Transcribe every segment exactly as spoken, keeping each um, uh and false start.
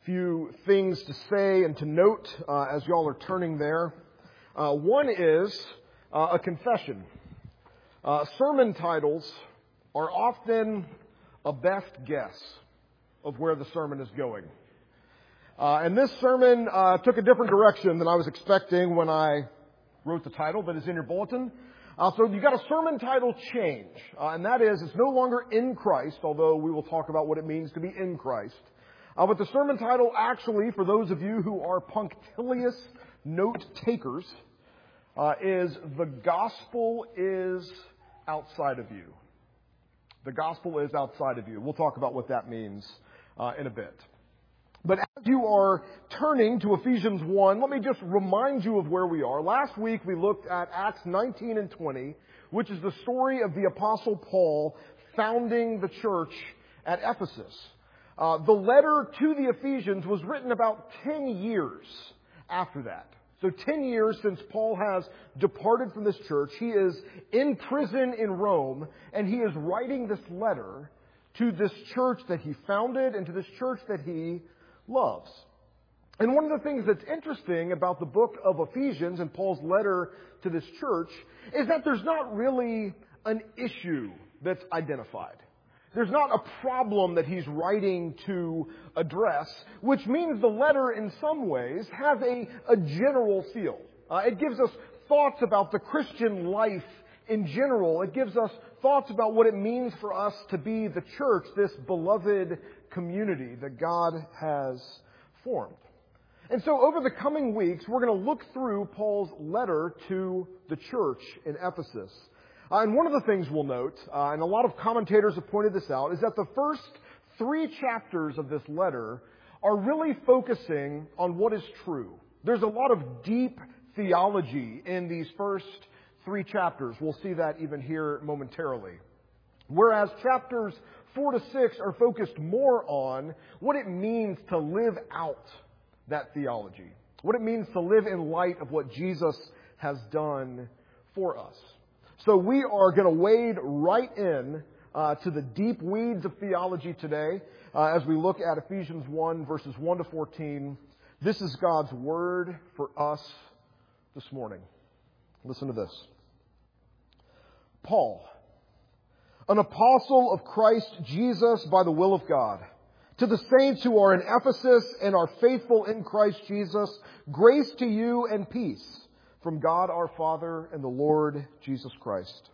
few things to say and to note uh, as y'all are turning there. Uh, one is uh, a confession. Uh, sermon titles are often a best guess of where the sermon is going. Uh, and this sermon uh, took a different direction than I was expecting when I wrote the title that is in your bulletin. Uh, so you got a sermon title change, uh, and that is it's no longer in Christ, although we will talk about what it means to be in Christ. Uh, but the sermon title actually, for those of you who are punctilious note takers, uh, is The Gospel is Outside of You. The Gospel is Outside of You. We'll talk about what that means uh, in a bit. But as you are turning to Ephesians one, let me just remind you of where we are. Last week we looked at Acts nineteen and twenty, which is the story of the Apostle Paul founding the church at Ephesus. Uh, the letter to the Ephesians was written about ten years after that. So ten years since Paul has departed from this church. He is in prison in Rome, and he is writing this letter to this church that he founded and to this church that he loves. And one of the things that's interesting about the book of Ephesians and Paul's letter to this church is that there's not really an issue that's identified. There's not a problem that he's writing to address, which means the letter in some ways has a, a general feel. Uh, it gives us thoughts about the Christian life in general. It gives us thoughts about what it means for us to be the church, this beloved community that God has formed. And so over the coming weeks, we're going to look through Paul's letter to the church in Ephesus. Uh, and one of the things we'll note, uh, and a lot of commentators have pointed this out, is that the first three chapters of this letter are really focusing on what is true. There's a lot of deep theology in these first three chapters. We'll see that even here momentarily. Whereas chapters four to six are focused more on what it means to live out that theology. What it means to live in light of what Jesus has done for us. So we are going to wade right in uh, to the deep weeds of theology today uh, as we look at Ephesians one, verses one to fourteen. This is God's word for us this morning. Listen to this. Paul, an apostle of Christ Jesus by the will of God, to the saints who are in Ephesus and are faithful in Christ Jesus, grace to you and peace from God our Father and the Lord Jesus Christ.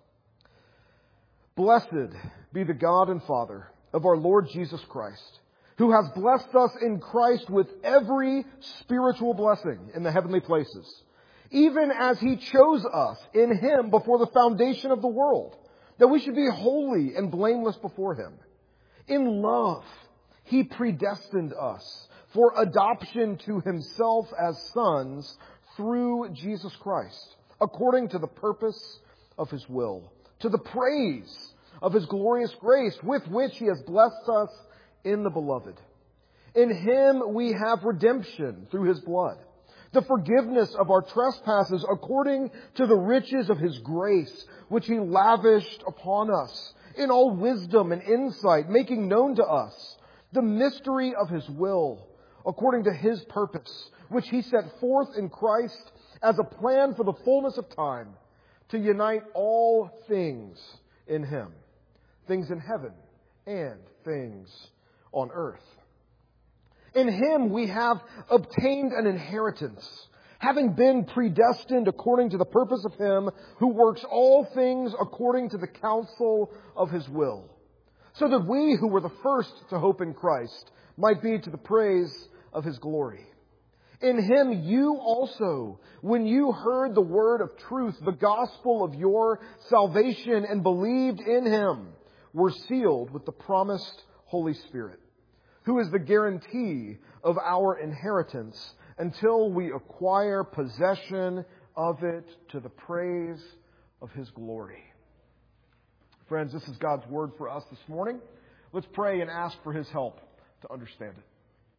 Blessed be the God and Father of our Lord Jesus Christ, who has blessed us in Christ with every spiritual blessing in the heavenly places, even as He chose us in Him before the foundation of the world, that we should be holy and blameless before Him. In love, He predestined us for adoption to Himself as sons through Jesus Christ, according to the purpose of His will, to the praise of His glorious grace with which He has blessed us in the Beloved. In Him we have redemption through His blood, the forgiveness of our trespasses according to the riches of His grace, which He lavished upon us in all wisdom and insight, making known to us the mystery of His will, according to His purpose, which He set forth in Christ as a plan for the fullness of time, to unite all things in Him, things in heaven and things on earth. In Him we have obtained an inheritance, having been predestined according to the purpose of Him who works all things according to the counsel of His will, so that we who were the first to hope in Christ might be to the praise of His glory. In Him you also, when you heard the word of truth, the gospel of your salvation, and believed in Him, were sealed with the promised Holy Spirit, who is the guarantee of our inheritance until we acquire possession of it to the praise of His glory. Friends, this is God's word for us this morning. Let's pray and ask for His help to understand it.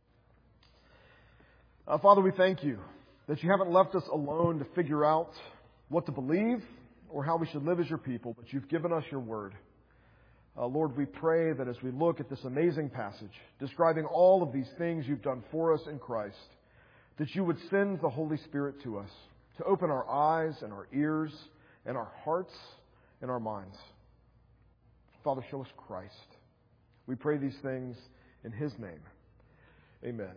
Uh, Father, we thank You that You haven't left us alone to figure out what to believe or how we should live as Your people, but You've given us Your word. Uh, Lord, we pray that as we look at this amazing passage, describing all of these things you've done for us in Christ, that you would send the Holy Spirit to us to open our eyes and our ears and our hearts and our minds. Father, show us Christ. We pray these things in His name. Amen.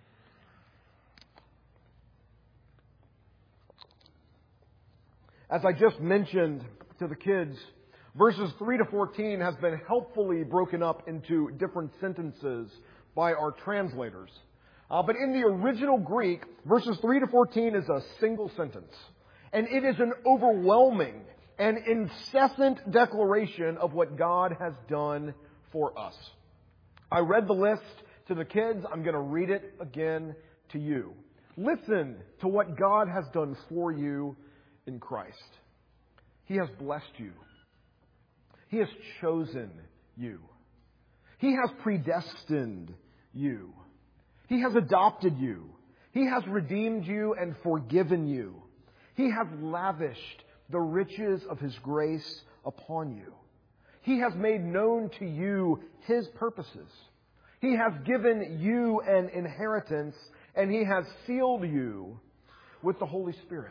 As I just mentioned to the kids, verses three to fourteen has been helpfully broken up into different sentences by our translators. Uh, but in the original Greek, verses three to fourteen is a single sentence. And it is an overwhelming and incessant declaration of what God has done for us. I read the list to the kids. I'm going to read it again to you. Listen to what God has done for you in Christ. He has blessed you. He has chosen you. He has predestined you. He has adopted you. He has redeemed you and forgiven you. He has lavished the riches of His grace upon you. He has made known to you His purposes. He has given you an inheritance, and He has sealed you with the Holy Spirit.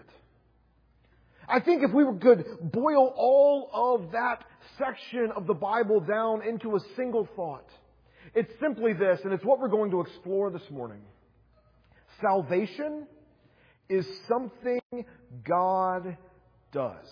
I think if we could boil all of that section of the Bible down into a single thought, it's simply this, and it's what we're going to explore this morning. Salvation is something God does.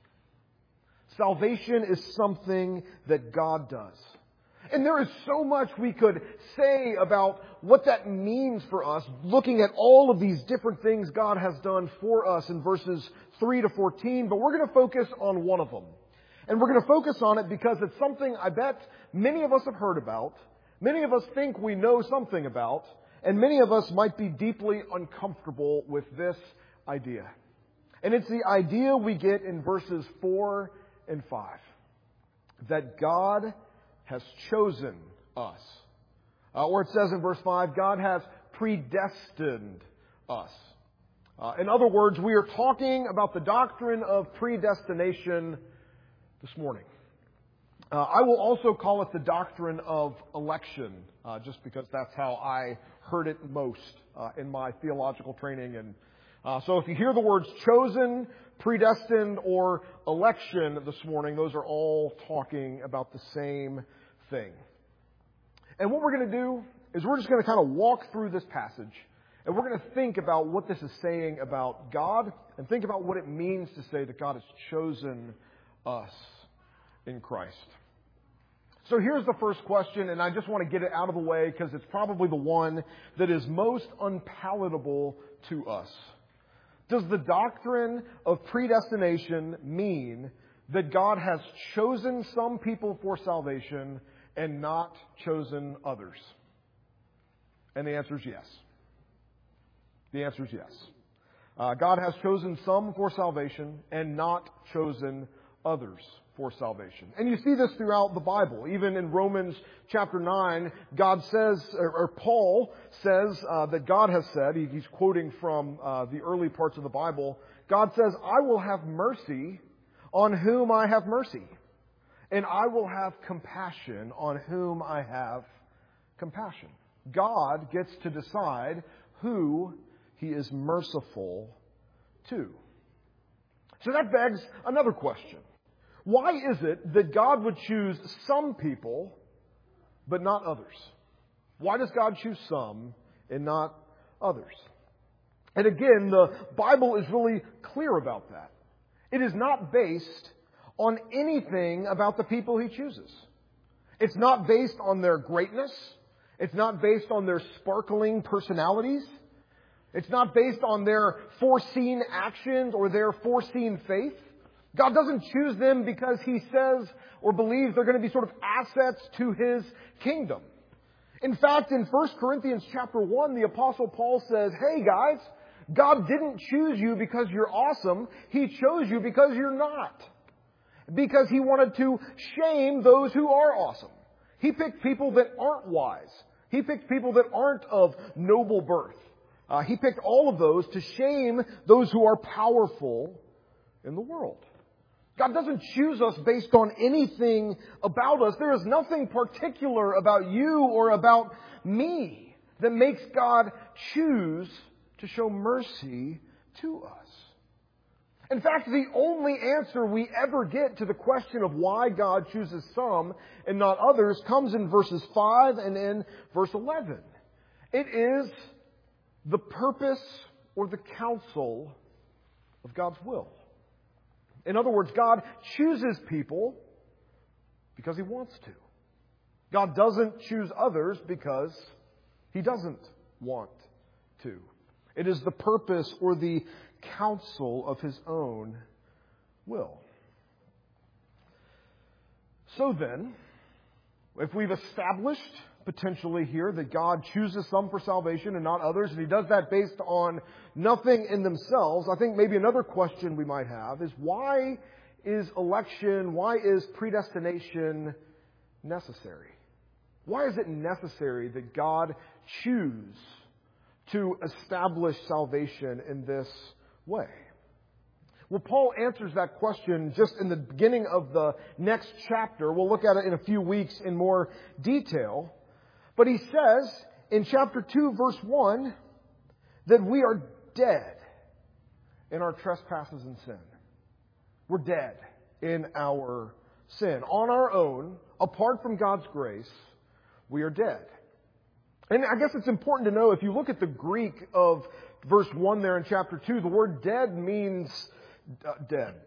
Salvation is something that God does. And there is so much we could say about what that means for us, looking at all of these different things God has done for us in verses three to fourteen, but we're going to focus on one of them. And we're going to focus on it because it's something I bet many of us have heard about, many of us think we know something about, and many of us might be deeply uncomfortable with this idea. And it's the idea we get in verses four and five. That God has chosen us. Uh, or it says in verse five, God has predestined us. Uh, in other words, we are talking about the doctrine of predestination this morning. Uh, I will also call it the doctrine of election, uh, just because that's how I heard it most uh, in my theological training. And uh, so if you hear the words chosen, predestined, or election this morning, those are all talking about the same thing. And what we're going to do is we're just going to kind of walk through this passage, and we're going to think about what this is saying about God, and think about what it means to say that God has chosen us in Christ. So here's the first question, and I just want to get it out of the way because it's probably the one that is most unpalatable to us. Does the doctrine of predestination mean that God has chosen some people for salvation and not chosen others? And the answer is yes. The answer is yes. Uh, God has chosen some for salvation and not chosen others for salvation. And you see this throughout the Bible. Even in Romans chapter nine, God says, or, or Paul says uh, that God has said, he, he's quoting from uh, the early parts of the Bible, God says, I will have mercy on whom I have mercy, and I will have compassion on whom I have compassion. God gets to decide who He is merciful to. So that begs another question. Why is it that God would choose some people, but not others? Why does God choose some and not others? And again, the Bible is really clear about that. It is not based on anything about the people He chooses. It's not based on their greatness. It's not based on their sparkling personalities. It's not based on their foreseen actions or their foreseen faith. God doesn't choose them because He says or believes they're going to be sort of assets to His kingdom. In fact, in First Corinthians chapter one, the Apostle Paul says, hey guys, God didn't choose you because you're awesome. He chose you because you're not. Because He wanted to shame those who are awesome. He picked people that aren't wise. He picked people that aren't of noble birth. Uh, he picked all of those to shame those who are powerful in the world. God doesn't choose us based on anything about us. There is nothing particular about you or about me that makes God choose to show mercy to us. In fact, the only answer we ever get to the question of why God chooses some and not others comes in verses five and in verse eleven. It is the purpose or the counsel of God's will. In other words, God chooses people because He wants to. God doesn't choose others because He doesn't want to. It is the purpose or the counsel of His own will. So then, if we've established potentially here that God chooses some for salvation and not others, and He does that based on nothing in themselves, I think maybe another question we might have is, why is election, why is predestination necessary? Why is it necessary that God choose to establish salvation in this way? Well, Paul answers that question just in the beginning of the next chapter. We'll look at it in a few weeks in more detail. But he says in chapter two, verse one, that we are dead in our trespasses and sin. We're dead in our sin. On our own, apart from God's grace, we are dead. And I guess it's important to know, if you look at the Greek of verse one there in chapter two, the word dead means uh, dead.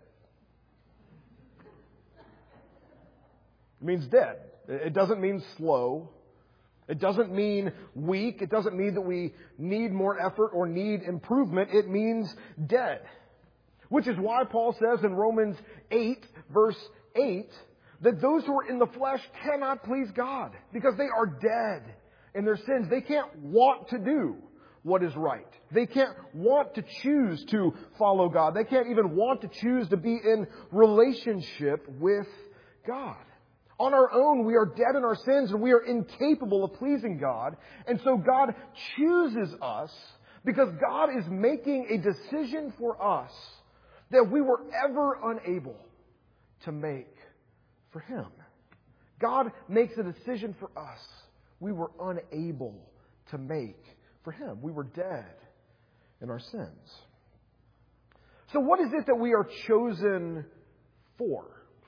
It means dead. It doesn't mean slow. It doesn't mean weak. It doesn't mean that we need more effort or need improvement. It means dead. Which is why Paul says in Romans eight, verse eight, that those who are in the flesh cannot please God because they are dead in their sins. They can't want to do what is right. They can't want to choose to follow God. They can't even want to choose to be in relationship with God. On our own, we are dead in our sins and we are incapable of pleasing God. And so God chooses us because God is making a decision for us that we were ever unable to make for Him. God makes a decision for us we were unable to make for Him. We were dead in our sins. So what is it that we are chosen for?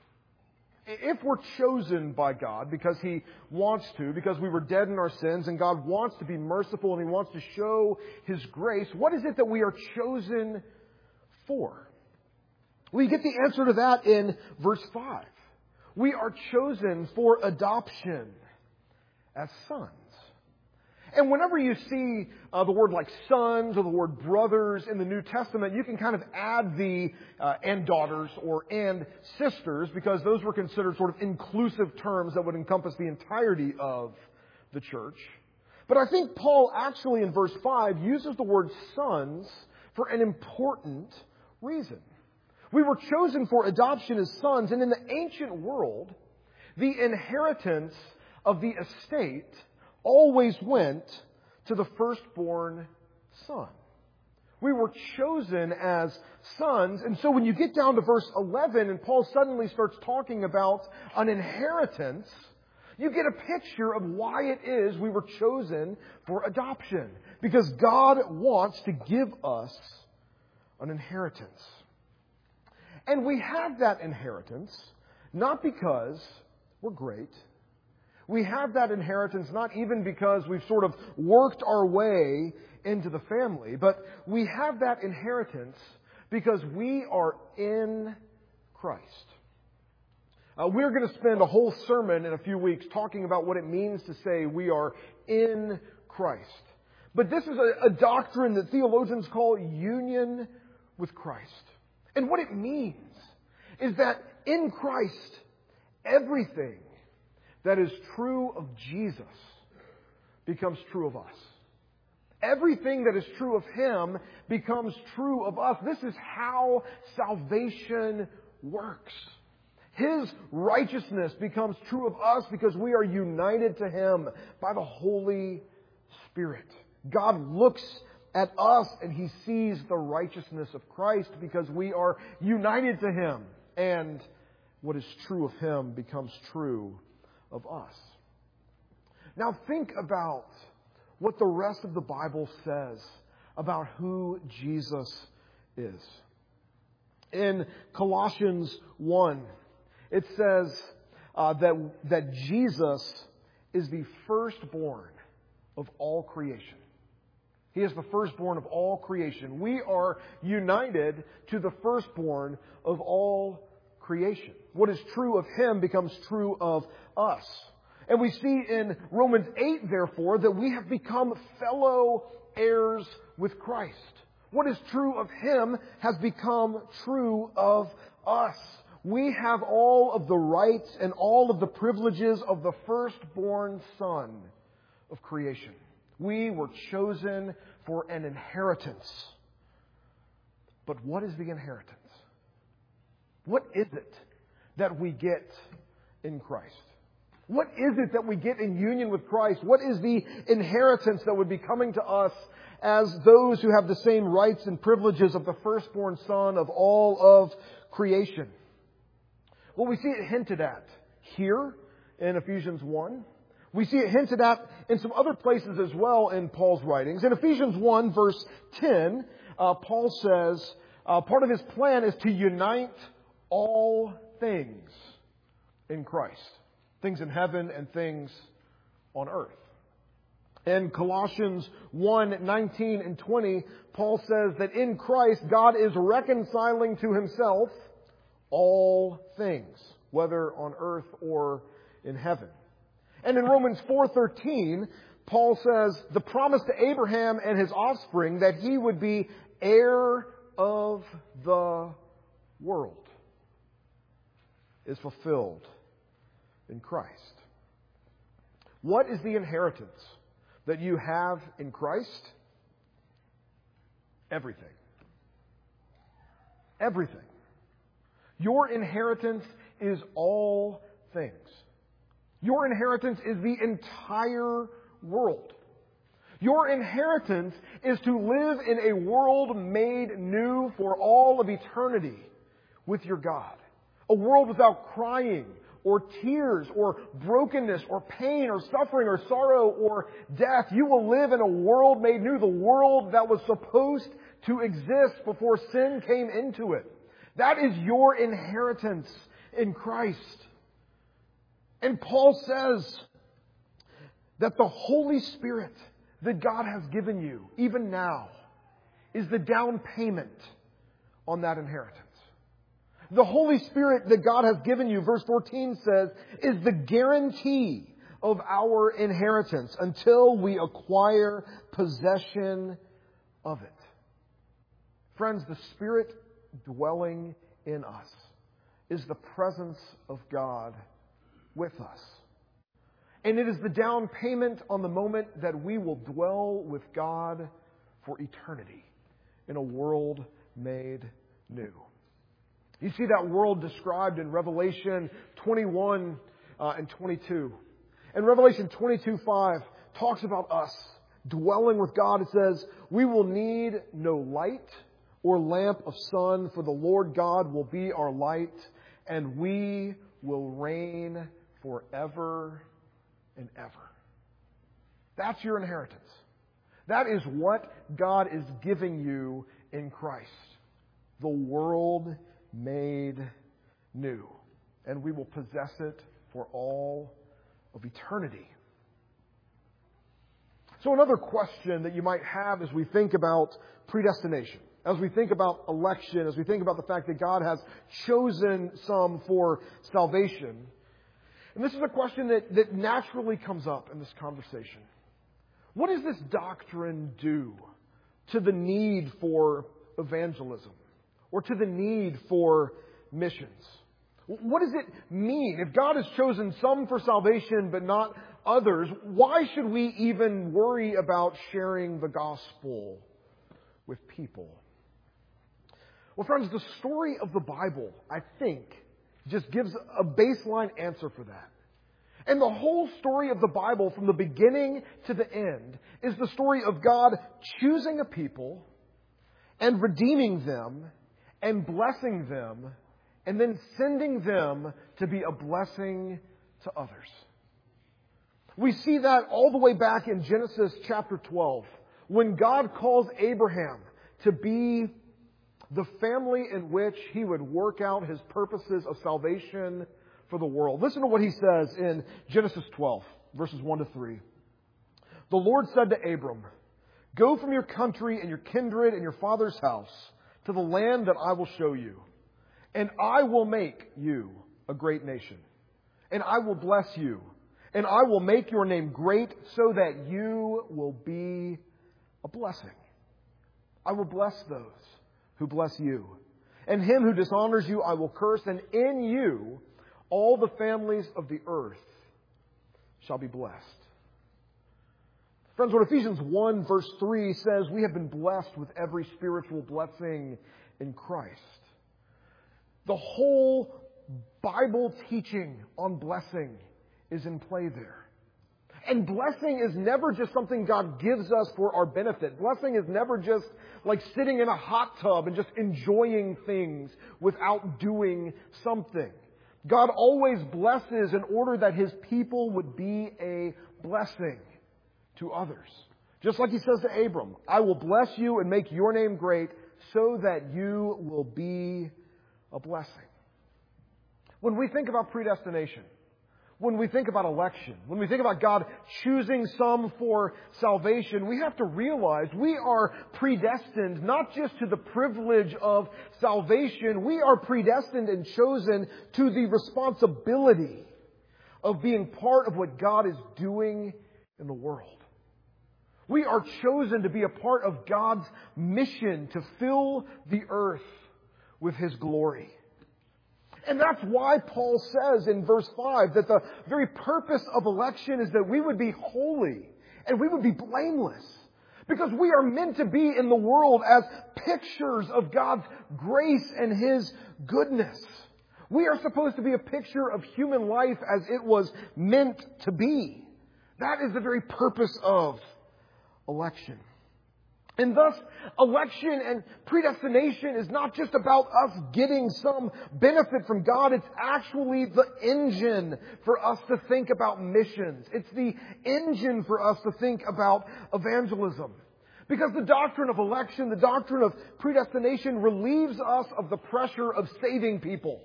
If we're chosen by God because He wants to, because we were dead in our sins and God wants to be merciful and He wants to show His grace, what is it that we are chosen for? We get the answer to that in verse five. We are chosen for adoption as sons. And whenever you see uh, the word like sons or the word brothers in the New Testament, you can kind of add the uh, and daughters or and sisters, because those were considered sort of inclusive terms that would encompass the entirety of the church. But I think Paul actually in verse five uses the word sons for an important reason. We were chosen for adoption as sons, and in the ancient world, the inheritance of the estate always went to the firstborn son. We were chosen as sons, and so when you get down to verse eleven and Paul suddenly starts talking about an inheritance, you get a picture of why it is we were chosen for adoption. Because God wants to give us an inheritance. And we have that inheritance not because we're great. We have that inheritance not even because we've sort of worked our way into the family, but we have that inheritance because we are in Christ. Uh, we're going to spend a whole sermon in a few weeks talking about what it means to say we are in Christ. But this is a, a doctrine that theologians call union with Christ. And what it means is that in Christ, everything that is true of Jesus becomes true of us. Everything that is true of Him becomes true of us. This is how salvation works. His righteousness becomes true of us because we are united to Him by the Holy Spirit. God looks at us and He sees the righteousness of Christ because we are united to Him and what is true of Him becomes true of us. Now think about what the rest of the Bible says about who Jesus is. In Colossians one, it says uh, that, that Jesus is the firstborn of all creation. He is the firstborn of all creation. We are united to the firstborn of all creation. What is true of Him becomes true of us. And we see in Romans eight, therefore, that we have become fellow heirs with Christ. What is true of Him has become true of us. We have all of the rights and all of the privileges of the firstborn son of creation. We were chosen for an inheritance. But what is the inheritance? What is it that we get in Christ? What is it that we get in union with Christ? What is the inheritance that would be coming to us as those who have the same rights and privileges of the firstborn son of all of creation? Well, we see it hinted at here in Ephesians one. We see it hinted at in some other places as well in Paul's writings. In Ephesians one, verse ten, uh, Paul says, uh, part of his plan is to unite all things in Christ. Things in heaven and things on earth. In Colossians one, nineteen and twenty, Paul says that in Christ, God is reconciling to Himself all things, whether on earth or in heaven. And in Romans four thirteen, Paul says the promise to Abraham and his offspring that he would be heir of the world is fulfilled in Christ. What is the inheritance that you have in Christ? Everything. Everything. Your inheritance is all things. Your inheritance is the entire world. Your inheritance is to live in a world made new for all of eternity with your God. A world without crying or tears or brokenness or pain or suffering or sorrow or death. You will live in a world made new, the world that was supposed to exist before sin came into it. That is your inheritance in Christ. And Paul says that the Holy Spirit that God has given you, even now, is the down payment on that inheritance. The Holy Spirit that God has given you, verse fourteen says, is the guarantee of our inheritance until we acquire possession of it. Friends, the Spirit dwelling in us is the presence of God with us. And it is the down payment on the moment that we will dwell with God for eternity in a world made new. You see that world described in Revelation twenty-one uh, and twenty-two. And Revelation twenty-two five talks about us dwelling with God. It says, we will need no light or lamp of sun, for the Lord God will be our light, and we will reign forever and ever. That's your inheritance. That is what God is giving you in Christ. The world made new. And we will possess it for all of eternity. So another question that you might have as we think about predestination, as we think about election, as we think about the fact that God has chosen some for salvation. And this is a question that, that naturally comes up in this conversation. What does this doctrine do to the need for evangelism or to the need for missions? What does it mean? If God has chosen some for salvation but not others, why should we even worry about sharing the gospel with people? Well, friends, the story of the Bible, I think, just gives a baseline answer for that. And the whole story of the Bible, from the beginning to the end, is the story of God choosing a people and redeeming them and blessing them and then sending them to be a blessing to others. We see that all the way back in Genesis chapter twelve, when God calls Abraham to be the family in which He would work out His purposes of salvation for the world. Listen to what He says in Genesis twelve, verses one to three. The Lord said to Abram, "Go from your country and your kindred and your father's house to the land that I will show you. And I will make you a great nation. And I will bless you. And I will make your name great so that you will be a blessing. I will bless those who bless you. And him who dishonors you I will curse. And in you all the families of the earth shall be blessed." Friends, what Ephesians one verse three says, we have been blessed with every spiritual blessing in Christ. The whole Bible teaching on blessing is in play there. And blessing is never just something God gives us for our benefit. Blessing is never just like sitting in a hot tub and just enjoying things without doing something. God always blesses in order that His people would be a blessing to others. Just like He says to Abram, "I will bless you and make your name great so that you will be a blessing." When we think about predestination, when we think about election, when we think about God choosing some for salvation, we have to realize we are predestined not just to the privilege of salvation, we are predestined and chosen to the responsibility of being part of what God is doing in the world. We are chosen to be a part of God's mission to fill the earth with His glory. And that's why Paul says in verse five that the very purpose of election is that we would be holy and we would be blameless. Because we are meant to be in the world as pictures of God's grace and His goodness. We are supposed to be a picture of human life as it was meant to be. That is the very purpose of election. And thus, election and predestination is not just about us getting some benefit from God. It's actually the engine for us to think about missions. It's the engine for us to think about evangelism. Because the doctrine of election, the doctrine of predestination relieves us of the pressure of saving people.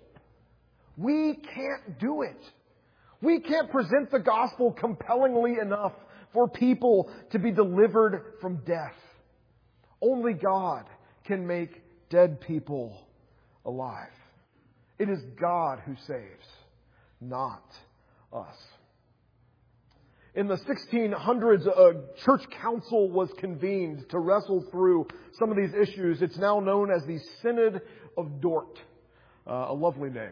We can't do it. We can't present the gospel compellingly enough for people to be delivered from death. Only God can make dead people alive. It is God who saves, not us. In the sixteen hundreds, a church council was convened to wrestle through some of these issues. It's now known as the Synod of Dort. Uh, a lovely name.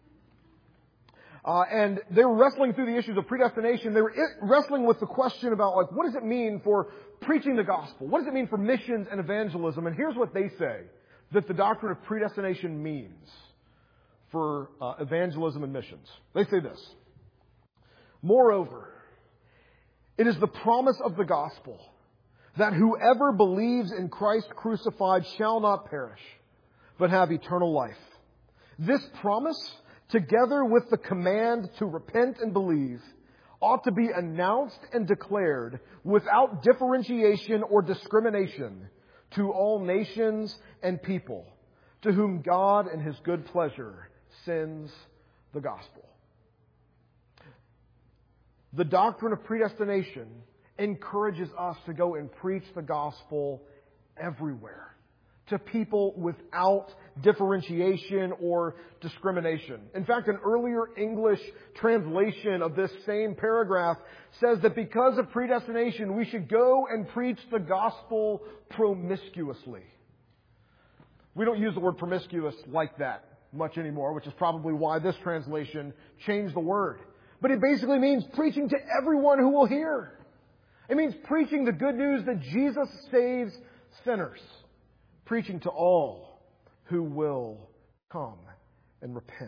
Uh, and they were wrestling through the issues of predestination. They were wrestling with the question about, like, what does it mean for preaching the gospel? What does it mean for missions and evangelism? And here's what they say that the doctrine of predestination means for uh, evangelism and missions. They say this: "Moreover, it is the promise of the gospel that whoever believes in Christ crucified shall not perish, but have eternal life. This promise, together with the command to repent and believe, ought to be announced and declared without differentiation or discrimination to all nations and people, to whom God in His good pleasure sends the gospel." The doctrine of predestination encourages us to go and preach the gospel everywhere, to people without differentiation or discrimination. In fact, an earlier English translation of this same paragraph says that because of predestination, we should go and preach the gospel promiscuously. We don't use the word promiscuous like that much anymore, which is probably why this translation changed the word. But it basically means preaching to everyone who will hear. It means preaching the good news that Jesus saves sinners. Preaching to all who will come and repent.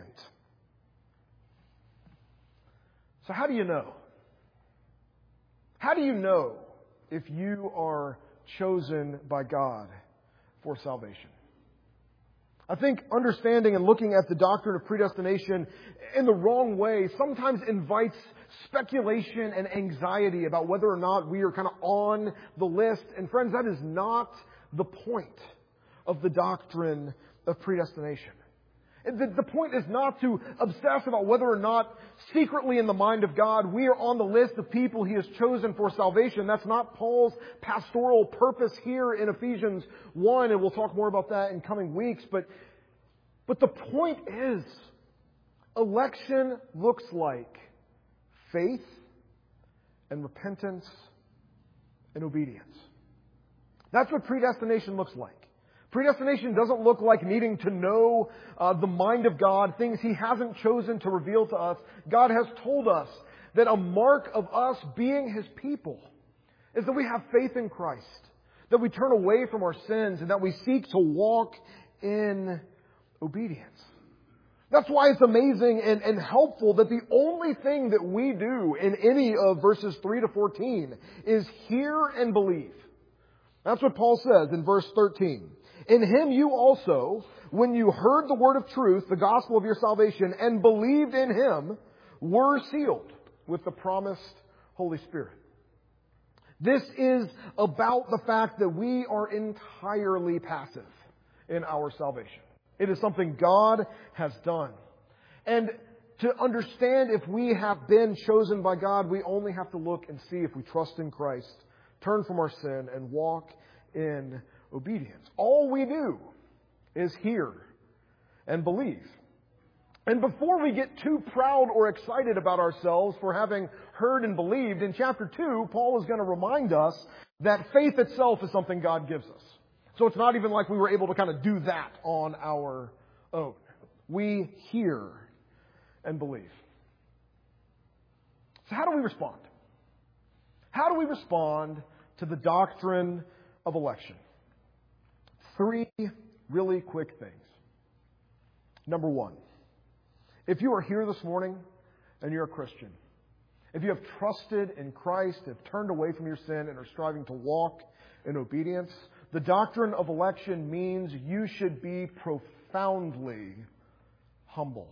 So how do you know? How do you know if you are chosen by God for salvation? I think understanding and looking at the doctrine of predestination in the wrong way sometimes invites speculation and anxiety about whether or not we are kind of on the list. And friends, that is not the point of the doctrine of predestination. The, the point is not to obsess about whether or not secretly in the mind of God we are on the list of people He has chosen for salvation. That's not Paul's pastoral purpose here in Ephesians one, and we'll talk more about that in coming weeks. But, but the point is, election looks like faith and repentance and obedience. That's what predestination looks like. Predestination doesn't look like needing to know uh, the mind of God, things He hasn't chosen to reveal to us. God has told us that a mark of us being His people is that we have faith in Christ, that we turn away from our sins, and that we seek to walk in obedience. That's why it's amazing and, and helpful that the only thing that we do in any of verses three to fourteen is hear and believe. That's what Paul says in verse thirteen. In Him you also, when you heard the word of truth, the gospel of your salvation, and believed in Him, were sealed with the promised Holy Spirit. This is about the fact that we are entirely passive in our salvation. It is something God has done. And to understand if we have been chosen by God, we only have to look and see if we trust in Christ, turn from our sin, and walk in obedience. All we do is hear and believe. And before we get too proud or excited about ourselves for having heard and believed, in chapter two, Paul is going to remind us that faith itself is something God gives us. So it's not even like we were able to kind of do that on our own. We hear and believe. So how do we respond? How do we respond to the doctrine of election? Three really quick things. Number one, if you are here this morning and you're a Christian, if you have trusted in Christ, have turned away from your sin and are striving to walk in obedience, the doctrine of election means you should be profoundly humble.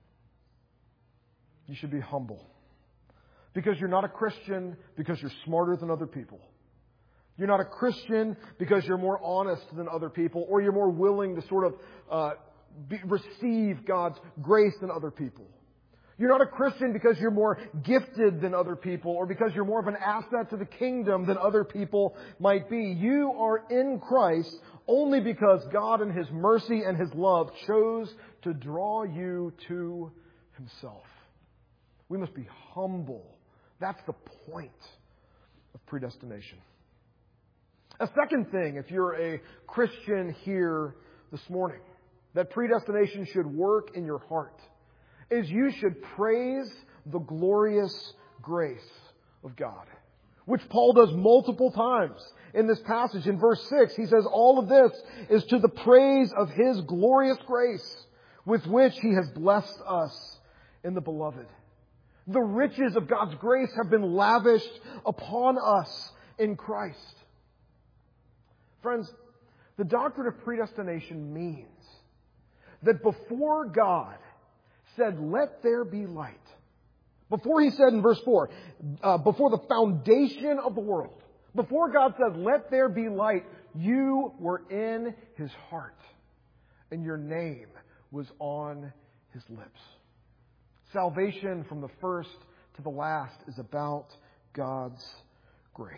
You should be humble. Because you're not a Christian because you're smarter than other people. You're not a Christian because you're more honest than other people, or you're more willing to sort of uh, be, receive God's grace than other people. You're not a Christian because you're more gifted than other people, or because you're more of an asset to the kingdom than other people might be. You are in Christ only because God in His mercy and His love chose to draw you to Himself. We must be humble. That's the point of predestination. A second thing, if you're a Christian here this morning, that predestination should work in your heart, is you should praise the glorious grace of God, which Paul does multiple times in this passage. In verse six, he says, all of this is to the praise of His glorious grace, with which He has blessed us in the Beloved. The riches of God's grace have been lavished upon us in Christ. Friends, the doctrine of predestination means that before God said, let there be light, before He said in verse four, uh, before the foundation of the world, before God said, let there be light, you were in His heart and your name was on His lips. Salvation from the first to the last is about God's grace.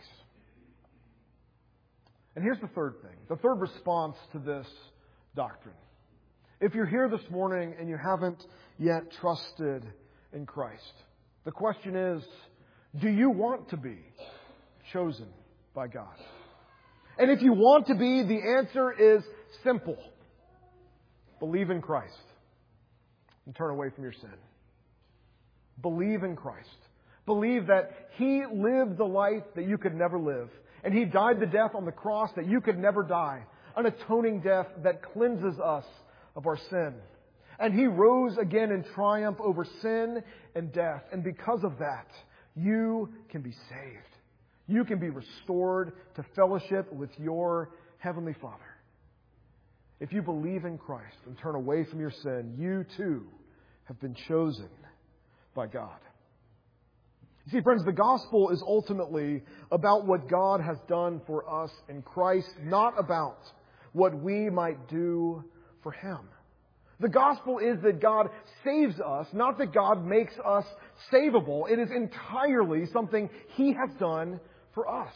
And here's the third thing, the third response to this doctrine. If you're here this morning and you haven't yet trusted in Christ, the question is, do you want to be chosen by God? And if you want to be, the answer is simple. Believe in Christ and turn away from your sin. Believe in Christ. Believe that He lived the life that you could never live. And He died the death on the cross that you could never die. An atoning death that cleanses us of our sin. And He rose again in triumph over sin and death. And because of that, you can be saved. You can be restored to fellowship with your Heavenly Father. if you believe in Christ and turn away from your sin, you too have been chosen by God. You see, friends, the gospel is ultimately about what God has done for us in Christ, not about what we might do for Him. The gospel is that God saves us, not that God makes us savable. It is entirely something He has done for us.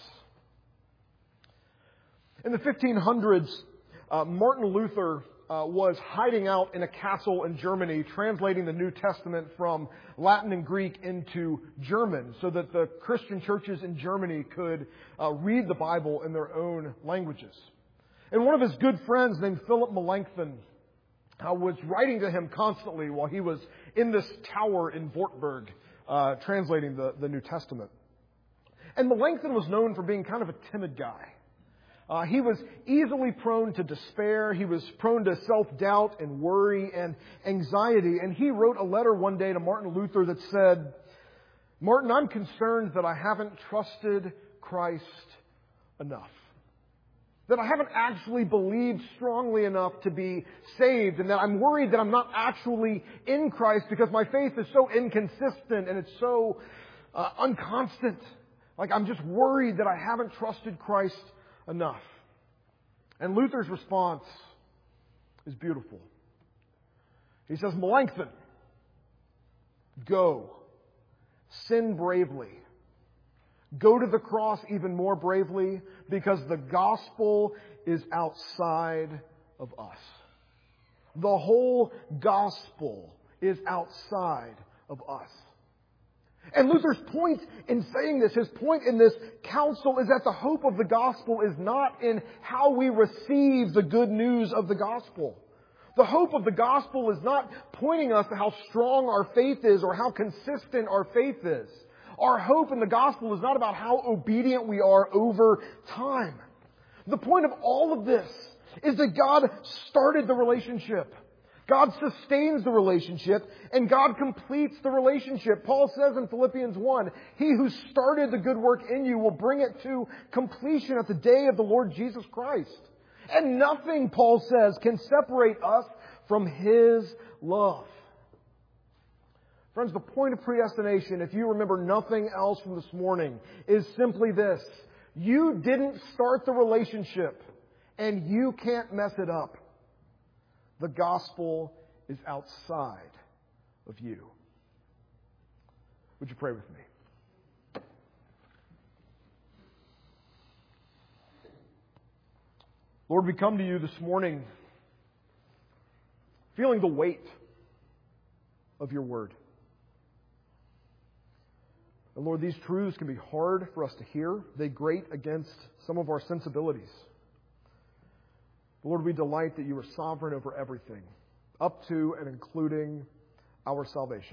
In the fifteen hundreds, uh, Martin Luther uh, was hiding out in a castle in Germany, translating the New Testament from Latin and Greek into German so that the Christian churches in Germany could uh, read the Bible in their own languages. And one of his good friends named Philip Melanchthon uh, was writing to him constantly while he was in this tower in Wartburg uh, translating the, the New Testament. And Melanchthon was known for being kind of a timid guy. Uh, he was easily prone to despair. He was prone to self-doubt and worry and anxiety. And he wrote a letter one day to Martin Luther that said, "Martin, I'm concerned that I haven't trusted Christ enough. That I haven't actually believed strongly enough to be saved. And that I'm worried that I'm not actually in Christ because my faith is so inconsistent and it's so uh, unconstant. Like I'm just worried that I haven't trusted Christ enough." And Luther's response is beautiful. He says, "Melanchthon, go, sin bravely. Go to the cross even more bravely because the gospel is outside of us." The whole gospel is outside of us. And Luther's point in saying this, his point in this counsel, is that the hope of the gospel is not in how we receive the good news of the gospel. The hope of the gospel is not pointing us to how strong our faith is or how consistent our faith is. Our hope in the gospel is not about how obedient we are over time. The point of all of this is that God started the relationship. God sustains the relationship, and God completes the relationship. Paul says in Philippians one, "He who started the good work in you will bring it to completion at the day of the Lord Jesus Christ." And nothing, Paul says, can separate us from His love. Friends, the point of predestination, if you remember nothing else from this morning, is simply this. You didn't start the relationship, and you can't mess it up. The gospel is outside of you. Would you pray with me? Lord, we come to you this morning feeling the weight of your word. And Lord, these truths can be hard for us to hear. They grate against some of our sensibilities. Lord, we delight that you are sovereign over everything, up to and including our salvation.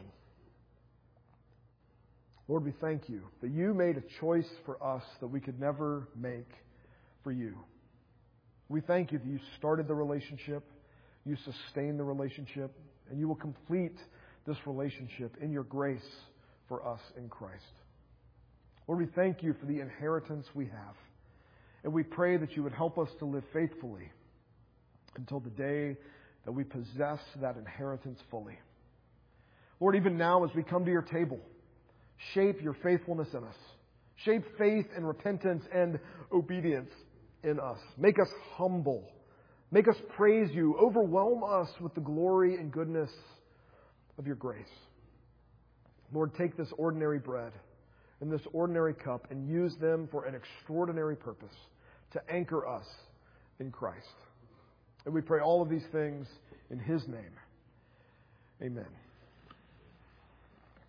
Lord, we thank you that you made a choice for us that we could never make for you. We thank you that you started the relationship, you sustain the relationship, and you will complete this relationship in your grace for us in Christ. Lord, we thank you for the inheritance we have, and we pray that you would help us to live faithfully until the day that we possess that inheritance fully. Lord, even now as we come to your table, shape your faithfulness in us. Shape faith and repentance and obedience in us. Make us humble. Make us praise you. Overwhelm us with the glory and goodness of your grace. Lord, take this ordinary bread and this ordinary cup and use them for an extraordinary purpose, to anchor us in Christ. And we pray all of these things in His name. Amen.